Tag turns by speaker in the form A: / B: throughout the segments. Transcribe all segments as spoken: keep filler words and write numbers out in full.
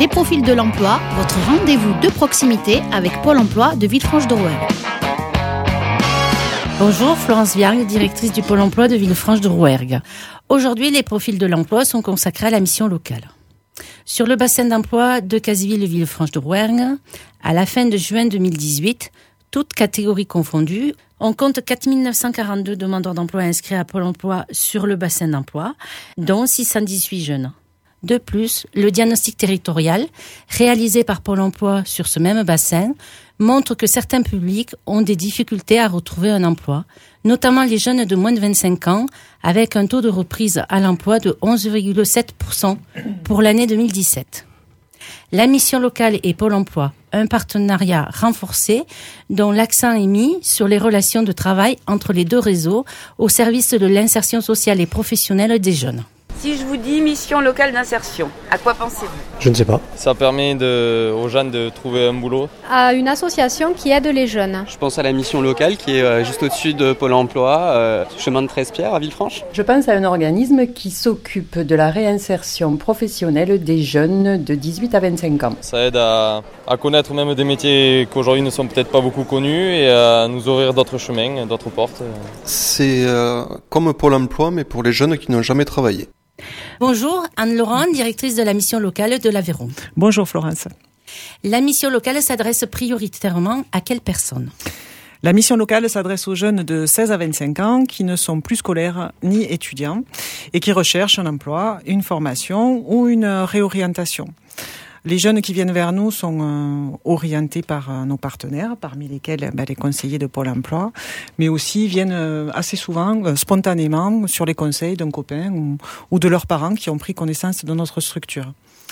A: Les profils de l'emploi, votre rendez-vous de proximité avec Pôle emploi de Villefranche-de-Rouergue.
B: Bonjour, Florence Viargue, directrice du Pôle emploi de Villefranche-de-Rouergue. Aujourd'hui, les profils de l'emploi sont consacrés à la mission locale. Sur le bassin d'emploi de Cazeville-Villefranche-de-Rouergue, à la fin de juin deux mille dix-huit, toutes catégories confondues, on compte quatre mille neuf cent quarante-deux demandeurs d'emploi inscrits à Pôle emploi sur le bassin d'emploi, dont six cent dix-huit jeunes. De plus, le diagnostic territorial, réalisé par Pôle emploi sur ce même bassin, montre que certains publics ont des difficultés à retrouver un emploi, notamment les jeunes de moins de vingt-cinq ans, avec un taux de reprise à l'emploi de onze virgule sept pour cent pour l'année deux mille dix-sept. La mission locale et Pôle emploi, un partenariat renforcé dont l'accent est mis sur les relations de travail entre les deux réseaux au service de l'insertion sociale et professionnelle des jeunes.
C: Si je vous dis mission locale d'insertion, à quoi pensez-vous ?
D: Je ne sais pas.
E: Ça permet de, aux jeunes de trouver un boulot.
F: À une association qui aide les jeunes.
G: Je pense à la mission locale qui est juste au-dessus de Pôle emploi, euh, chemin de Treize-Pierres à Villefranche.
H: Je pense à un organisme qui s'occupe de la réinsertion professionnelle des jeunes de dix-huit à vingt-cinq ans.
E: Ça aide à, à connaître même des métiers qu'aujourd'hui ne sont peut-être pas beaucoup connus et à nous ouvrir d'autres chemins, d'autres portes.
I: C'est euh, comme Pôle emploi mais pour les jeunes qui n'ont jamais travaillé.
B: Bonjour, Anne Laurent, directrice de la mission locale de l'Aveyron.
J: Bonjour Florence.
B: La mission locale s'adresse prioritairement à quelles personnes ?
J: La mission locale s'adresse aux jeunes de seize à vingt-cinq ans qui ne sont plus scolaires ni étudiants et qui recherchent un emploi, une formation ou une réorientation. Les jeunes qui viennent vers nous sont euh, orientés par euh, nos partenaires, parmi lesquels ben, les conseillers de Pôle emploi, mais aussi viennent euh, assez souvent, euh, spontanément, sur les conseils d'un copain ou, ou de leurs parents qui ont pris connaissance de notre structure.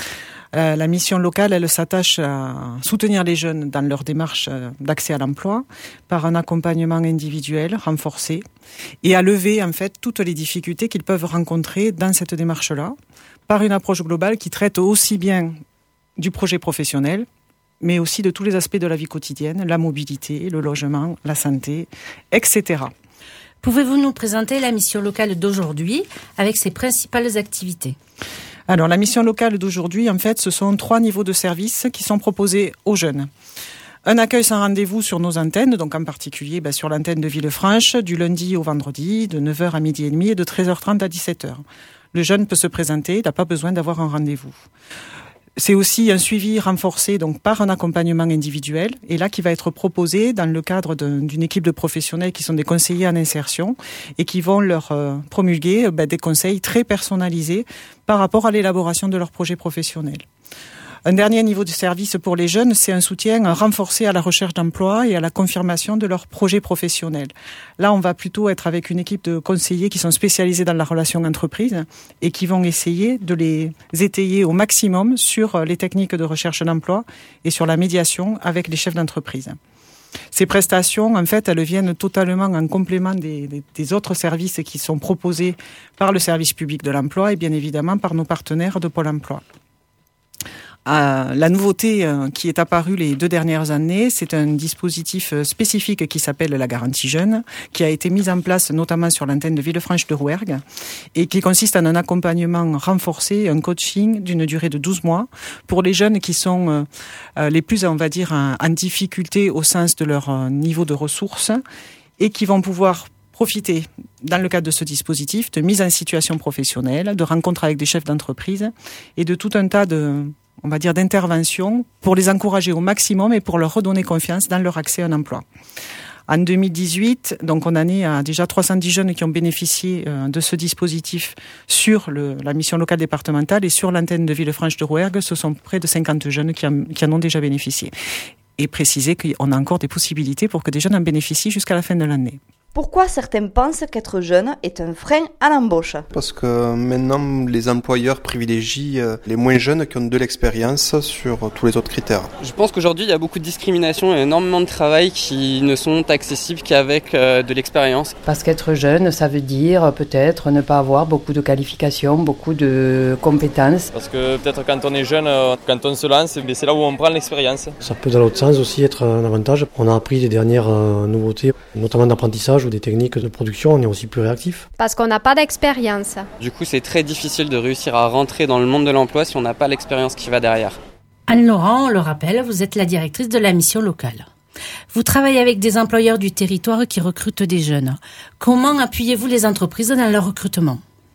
J: Euh, la mission locale, elle s'attache à soutenir les jeunes dans leur démarche d'accès à l'emploi par un accompagnement individuel renforcé et à lever en fait toutes les difficultés qu'ils peuvent rencontrer dans cette démarche-là par une approche globale qui traite aussi bien du projet professionnel, mais aussi de tous les aspects de la vie quotidienne, la mobilité, le logement, la santé, et cetera.
B: Pouvez-vous nous présenter la mission locale d'aujourd'hui avec ses principales activités ?
J: Alors, la mission locale d'aujourd'hui, en fait, ce sont trois niveaux de services qui sont proposés aux jeunes. Un accueil sans rendez-vous sur nos antennes, donc en particulier ben, sur l'antenne de Villefranche, du lundi au vendredi, de neuf heures à midi et demi et de treize heures trente à dix-sept heures. Le jeune peut se présenter, il n'a pas besoin d'avoir un rendez-vous. C'est aussi un suivi renforcé donc par un accompagnement individuel et là qui va être proposé dans le cadre de, d'une équipe de professionnels qui sont des conseillers en insertion et qui vont leur euh, promulguer ben, des conseils très personnalisés par rapport à l'élaboration de leur projet professionnel. Un dernier niveau de service pour les jeunes, c'est un soutien renforcé à la recherche d'emploi et à la confirmation de leur projet professionnel. Là, on va plutôt être avec une équipe de conseillers qui sont spécialisés dans la relation entreprise et qui vont essayer de les étayer au maximum sur les techniques de recherche d'emploi et sur la médiation avec les chefs d'entreprise. Ces prestations, en fait, elles viennent totalement en complément des, des, des autres services qui sont proposés par le service public de l'emploi et bien évidemment par nos partenaires de Pôle emploi. Euh, la nouveauté euh, qui est apparue les deux dernières années, c'est un dispositif euh, spécifique qui s'appelle la garantie jeune, qui a été mis en place notamment sur l'antenne de Villefranche-de-Rouergue et qui consiste en un accompagnement renforcé, un coaching d'une durée de douze mois pour les jeunes qui sont euh, euh, les plus, on va dire, en, en difficulté au sens de leur euh, niveau de ressources et qui vont pouvoir profiter, dans le cadre de ce dispositif, de mise en situation professionnelle, de rencontres avec des chefs d'entreprise et de tout un tas de on va dire, d'intervention pour les encourager au maximum et pour leur redonner confiance dans leur accès à un emploi. En deux mille dix-huit, donc on en est à déjà trois cent dix jeunes qui ont bénéficié euh, de ce dispositif sur le, la mission locale départementale et sur l'antenne de Villefranche-de-Rouergue, ce sont près de cinquante jeunes qui en, qui en ont déjà bénéficié. Et préciser qu'on a encore des possibilités pour que des jeunes en bénéficient jusqu'à la fin de l'année.
K: Pourquoi certains pensent qu'être jeune est un frein à l'embauche ?
I: Parce que maintenant, les employeurs privilégient les moins jeunes qui ont de l'expérience sur tous les autres critères.
G: Je pense qu'aujourd'hui, il y a beaucoup de discrimination et énormément de travail qui ne sont accessibles qu'avec euh, de l'expérience.
H: Parce qu'être jeune, ça veut dire peut-être ne pas avoir beaucoup de qualifications, beaucoup de compétences.
E: Parce que peut-être quand on est jeune, quand on se lance, c'est là où on prend l'expérience.
D: Ça peut dans l'autre sens aussi être un avantage. On a appris des dernières nouveautés, notamment d'apprentissage ou des techniques de production, on est aussi plus réactif.
F: Parce qu'on n'a pas d'expérience.
G: Du coup, c'est très difficile de réussir à rentrer dans le monde de l'emploi si on n'a pas l'expérience qui va derrière.
B: Anne Laurent, on le rappelle, vous êtes la directrice de la mission locale. Vous travaillez avec des employeurs du territoire qui recrutent des jeunes. Comment appuyez-vous les entreprises dans leur recrutement ?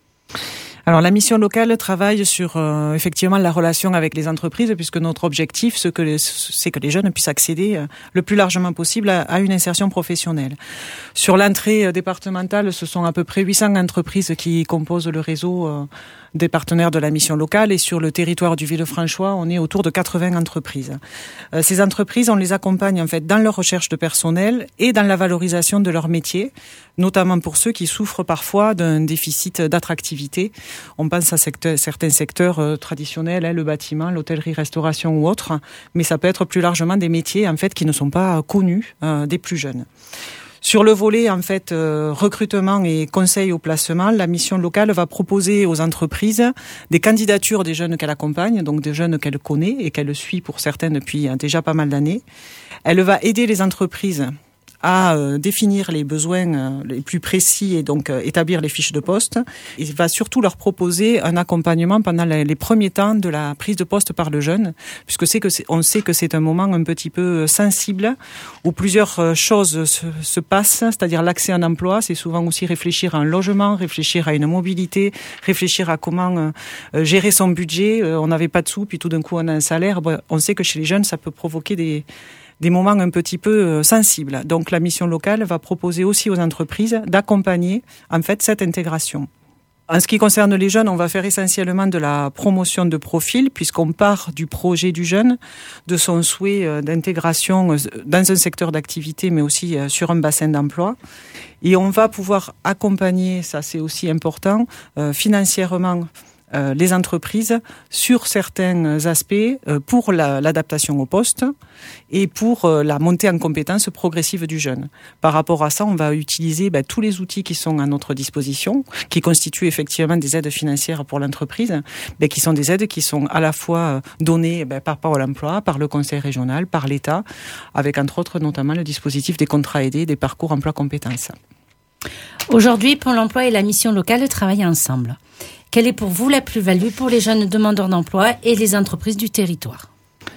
J: Alors la mission locale travaille sur euh, effectivement la relation avec les entreprises, puisque notre objectif c'est que les, c'est que les jeunes puissent accéder euh, le plus largement possible à, à une insertion professionnelle. Sur l'entrée euh, départementale, ce sont à peu près huit cents entreprises qui composent le réseau euh, des partenaires de la mission locale, et sur le territoire du Villefranchois, on est autour de quatre-vingts entreprises. Euh, ces entreprises, on les accompagne en fait dans leur recherche de personnel et dans la valorisation de leur métier, notamment pour ceux qui souffrent parfois d'un déficit d'attractivité. On pense à secteur, certains secteurs euh, traditionnels, hein, le bâtiment, l'hôtellerie-restauration ou autres, mais ça peut être plus largement des métiers en fait qui ne sont pas connus euh, des plus jeunes. Sur le volet en fait euh, recrutement et conseil au placement, la mission locale va proposer aux entreprises des candidatures des jeunes qu'elle accompagne, donc des jeunes qu'elle connaît et qu'elle suit pour certaines depuis hein, déjà pas mal d'années. Elle va aider les entreprises à euh, définir les besoins euh, les plus précis et donc euh, établir les fiches de poste. Il va surtout leur proposer un accompagnement pendant les, les premiers temps de la prise de poste par le jeune, puisque c'est que c'est, on sait que c'est un moment un petit peu sensible où plusieurs euh, choses se, se passent, c'est-à-dire l'accès à un emploi, c'est souvent aussi réfléchir à un logement, réfléchir à une mobilité, réfléchir à comment euh, gérer son budget. Euh, on n'avait pas de sous, puis tout d'un coup on a un salaire. Bon, on sait que chez les jeunes, ça peut provoquer des des moments un petit peu sensibles. Donc la mission locale va proposer aussi aux entreprises d'accompagner en fait cette intégration. En ce qui concerne les jeunes, on va faire essentiellement de la promotion de profil, puisqu'on part du projet du jeune, de son souhait d'intégration dans un secteur d'activité, mais aussi sur un bassin d'emploi. Et on va pouvoir accompagner, ça c'est aussi important, euh, financièrement, Euh, les entreprises sur certains aspects euh, pour la, l'adaptation au poste et pour euh, la montée en compétence progressive du jeune. Par rapport à ça, on va utiliser bah, tous les outils qui sont à notre disposition, qui constituent effectivement des aides financières pour l'entreprise, bah, qui sont des aides qui sont à la fois données bah, par Pôle emploi, par le conseil régional, par l'État, avec entre autres notamment le dispositif des contrats aidés, des parcours emploi-compétences.
B: Aujourd'hui, Pôle emploi et la mission locale travaillent ensemble. Quelle est pour vous la plus-value pour les jeunes demandeurs d'emploi et les entreprises du territoire ?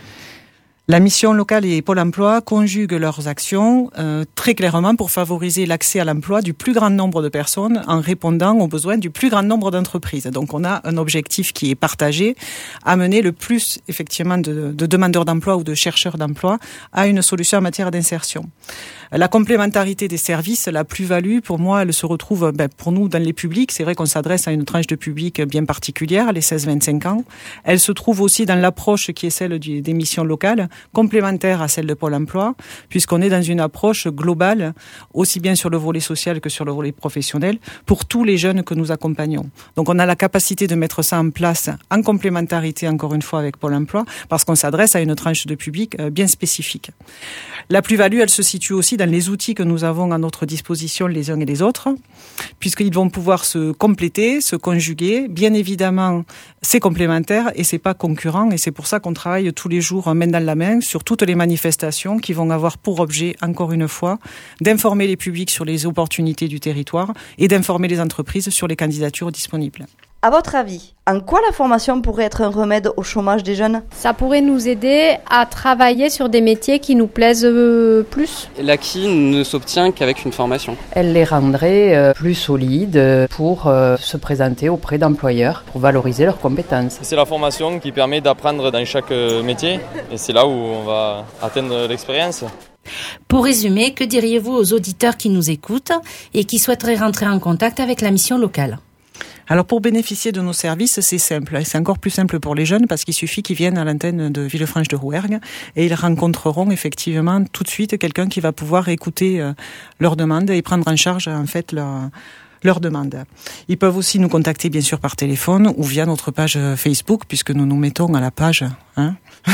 J: La mission locale et Pôle emploi conjuguent leurs actions euh, très clairement pour favoriser l'accès à l'emploi du plus grand nombre de personnes en répondant aux besoins du plus grand nombre d'entreprises. Donc on a un objectif qui est partagé, amener le plus effectivement de, de demandeurs d'emploi ou de chercheurs d'emploi à une solution en matière d'insertion. La complémentarité des services, la plus-value, pour moi, elle se retrouve ben, pour nous dans les publics. C'est vrai qu'on s'adresse à une tranche de public bien particulière, les seize vingt-cinq ans. Elle se trouve aussi dans l'approche qui est celle du, des missions locales, complémentaire à celle de Pôle emploi, puisqu'on est dans une approche globale, aussi bien sur le volet social que sur le volet professionnel, pour tous les jeunes que nous accompagnons. Donc on a la capacité de mettre ça en place en complémentarité, encore une fois, avec Pôle emploi, parce qu'on s'adresse à une tranche de public bien spécifique. La plus-value, elle se situe aussi dans les outils que nous avons à notre disposition les uns et les autres, puisqu'ils vont pouvoir se compléter, se conjuguer. Bien évidemment, c'est complémentaire et c'est pas concurrent, et c'est pour ça qu'on travaille tous les jours main dans la main sur toutes les manifestations qui vont avoir pour objet, encore une fois, d'informer les publics sur les opportunités du territoire et d'informer les entreprises sur les candidatures disponibles.
K: À votre avis, en quoi la formation pourrait être un remède au chômage des jeunes ?
F: Ça pourrait nous aider à travailler sur des métiers qui nous plaisent euh, plus.
G: L'acquis ne s'obtient qu'avec une formation.
H: Elle les rendrait euh, plus solides pour euh, se présenter auprès d'employeurs, pour valoriser leurs compétences.
E: C'est la formation qui permet d'apprendre dans chaque métier et c'est là où on va atteindre l'expérience.
B: Pour résumer, que diriez-vous aux auditeurs qui nous écoutent et qui souhaiteraient rentrer en contact avec la mission locale ?
J: Alors pour bénéficier de nos services, c'est simple. C'est encore plus simple pour les jeunes parce qu'il suffit qu'ils viennent à l'antenne de Villefranche de Rouergue et ils rencontreront effectivement tout de suite quelqu'un qui va pouvoir écouter euh, leurs demandes et prendre en charge en fait leur leurs demandes. Ils peuvent aussi nous contacter bien sûr par téléphone ou via notre page Facebook puisque nous nous mettons à la page. Hein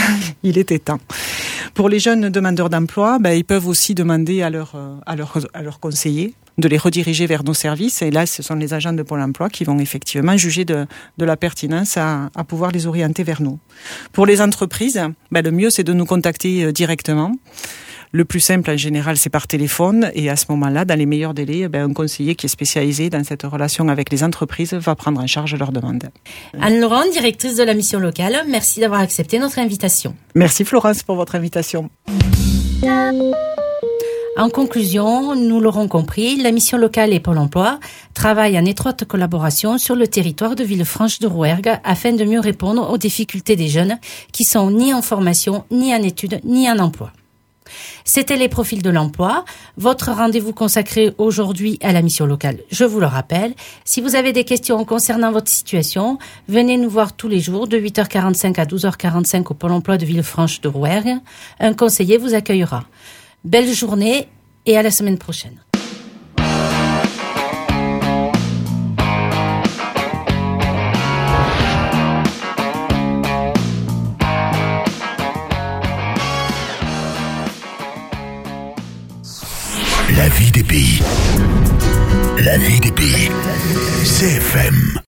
J: Il était temps. Pour les jeunes demandeurs d'emploi, ben, ils peuvent aussi demander à leur à leur à leur conseiller de les rediriger vers nos services. Et là, ce sont les agents de Pôle emploi qui vont effectivement juger de, de la pertinence à, à pouvoir les orienter vers nous. Pour les entreprises, ben, le mieux, c'est de nous contacter directement. Le plus simple en général, c'est par téléphone, et à ce moment-là, dans les meilleurs délais, ben, un conseiller qui est spécialisé dans cette relation avec les entreprises va prendre en charge leurs demandes.
B: Anne Laurent, directrice de la mission locale, merci d'avoir accepté notre invitation.
J: Merci Florence pour votre invitation.
B: En conclusion, nous l'aurons compris, la mission locale et Pôle emploi travaillent en étroite collaboration sur le territoire de Villefranche de Rouergue afin de mieux répondre aux difficultés des jeunes qui sont ni en formation, ni en études, ni en emploi. C'était les profils de l'emploi, votre rendez-vous consacré aujourd'hui à la mission locale. Je vous le rappelle, si vous avez des questions concernant votre situation, venez nous voir tous les jours de huit heures quarante-cinq à douze heures quarante-cinq au Pôle emploi de Villefranche de Rouergue. Un conseiller vous accueillera. Belle journée et à la semaine prochaine.
L: La vie des pays. La vie des pays. C F M.